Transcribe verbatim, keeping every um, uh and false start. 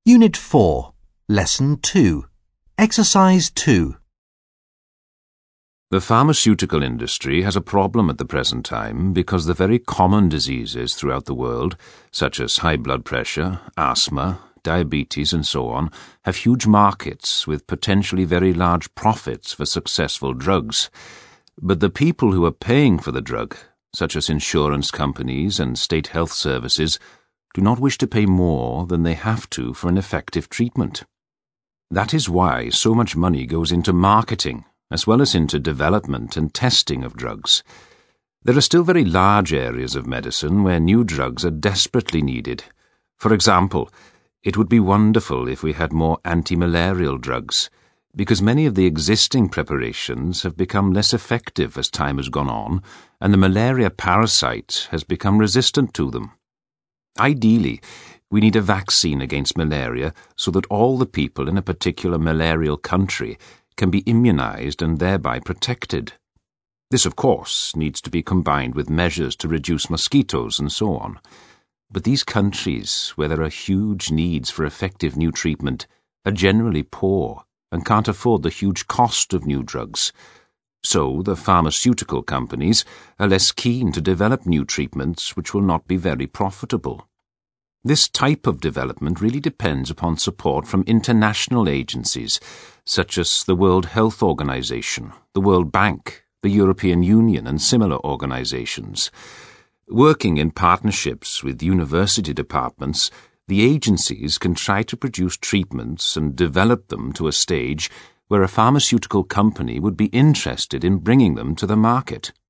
Unit four, Lesson two, Exercise two. The pharmaceutical industry has a problem at the present time because the very common diseases throughout the world, such as high blood pressure, asthma, diabetes and so on, have huge markets with potentially very large profits for successful drugs. But the people who are paying for the drug, such as insurance companies and state health services, do not wish to pay more than they have to for an effective treatment. That is why so much money goes into marketing, as well as into development and testing of drugs. There are still very large areas of medicine where new drugs are desperately needed. For example, it would be wonderful if we had more anti-malarial drugs, because many of the existing preparations have become less effective as time has gone on, and the malaria parasite has become resistant to them. Ideally, we need a vaccine against malaria so that all the people in a particular malarial country can be immunized and thereby protected. This, of course, needs to be combined with measures to reduce mosquitoes and so on. But these countries, where there are huge needs for effective new treatment, are generally poor and can't afford the huge cost of new drugs. So the pharmaceutical companies are less keen to develop new treatments which will not be very profitable. This type of development really depends upon support from international agencies, such as the World Health Organization, the World Bank, the European Union and similar organizations. Working in partnerships with university departments, the agencies can try to produce treatments and develop them to a stage where a pharmaceutical company would be interested in bringing them to the market.